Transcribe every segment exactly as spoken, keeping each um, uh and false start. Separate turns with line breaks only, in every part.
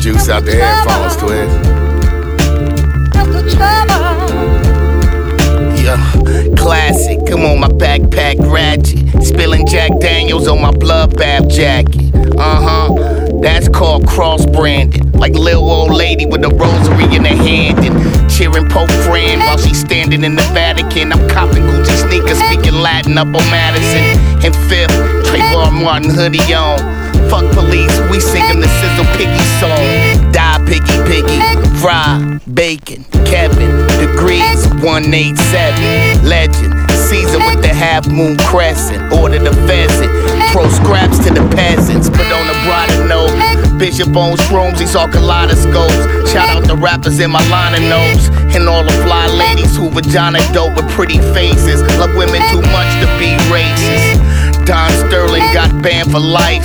juice out the headphones, twin. Yeah, classic. Come on, my backpack ratchet. Spilling Jack Daniels on my bloodbath jacket. Uh-huh. That's called cross-branded. Like lil' old lady with a rosary in her hand and cheering Pope Fran while she's standing in the Vatican. I'm copping Gucci sneakers, speaking Latin up on Madison. And fifth, Trayvon Martin hoodie on. Fuck police, we singing the Sizzle Piggy song. Die Piggy Piggy, Fry, Bacon, Kevin, Degrees, one eight seven, Legend, Caesar with the half moon crescent. Order the pheasant, throw scraps to the peasants. But on a broader note, Bishop owns shrooms, he saw kaleidoscopes. Shout out the rappers in my line of notes. And all the fly ladies who vagina dope with pretty faces. Love women too much to be racist. Don Sterling got banned for life.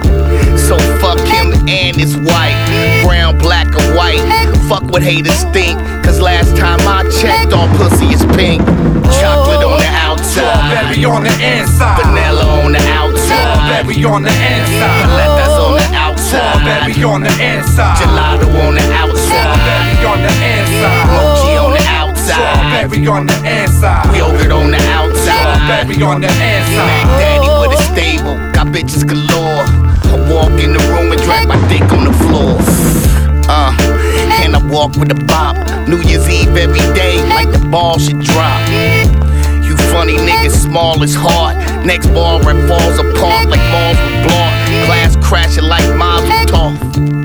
So fuck him and his wife. Brown, black, or white. Fuck what haters think. Cause last time I checked, all pussy is pink. Chocolate on the outside,
strawberry on the inside,
vanilla on the outside,
strawberry on the inside,
Violetas on the outside,
strawberry on the inside,
gelato on the outside,
strawberry on the inside,
mochi on the outside,
strawberry on the inside,
yogurt on the outside,
strawberry on the inside.
Mac Daddy with a stable, got bitches galore. I walk in the room and drag my dick on the floor. Uh, and I walk with a bop. New Year's Eve every day, like the ball should drop. You funny niggas, small as heart. Next ball rap falls apart like balls with block. Glass crashing like Mazel Tov.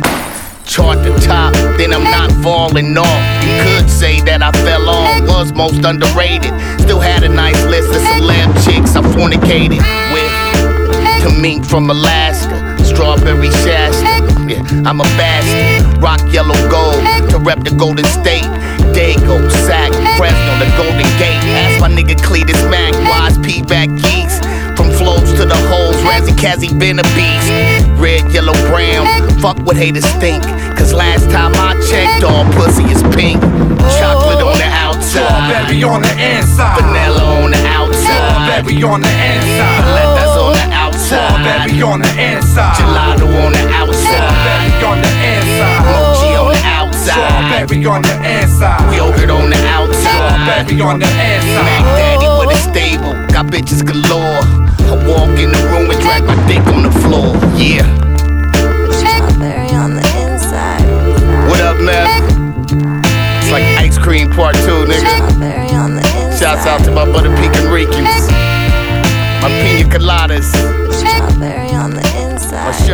Chart the top, then I'm not falling off. You could say that I fell off, was most underrated. Still had a nice list of celeb chicks I fornicated with. To mink from Alaska, strawberry Shasta. Yeah, I'm a bastard. Rock yellow gold to rep the Golden State. Dago, Sac, Fresno, the Golden Gate. Ask my nigga Cletus Mac, Wise P back geeks. From flows to the holes, Razzie Kazzy been a beast. Red, yellow, brown, fuck what haters think. Cause last time I checked, all pussy is pink. Chocolate on the outside,
strawberry on the inside,
vanilla on the outside,
strawberry on the inside,
Violetas on the outside,
strawberry on the inside,
gelato on the outside,
strawberry on the inside,
mochi on the outside,
strawberry on the inside,
yogurt on the outside,
strawberry on the inside.
Mac Daddy with a stable, got bitches galore. I walk in the room and drag my dick on the floor. Yeah.
Strawberry on the inside.
What up, man? It's like ice cream part two, nigga.
Strawberry on the inside.
Shouts out to my butter pecan Ricans, my pina coladas,
Strawberry on the inside.
my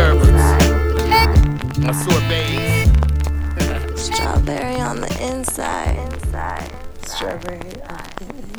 sherbets, my sorbets.
Strawberry on the inside. Inside.
Strawberry on the inside.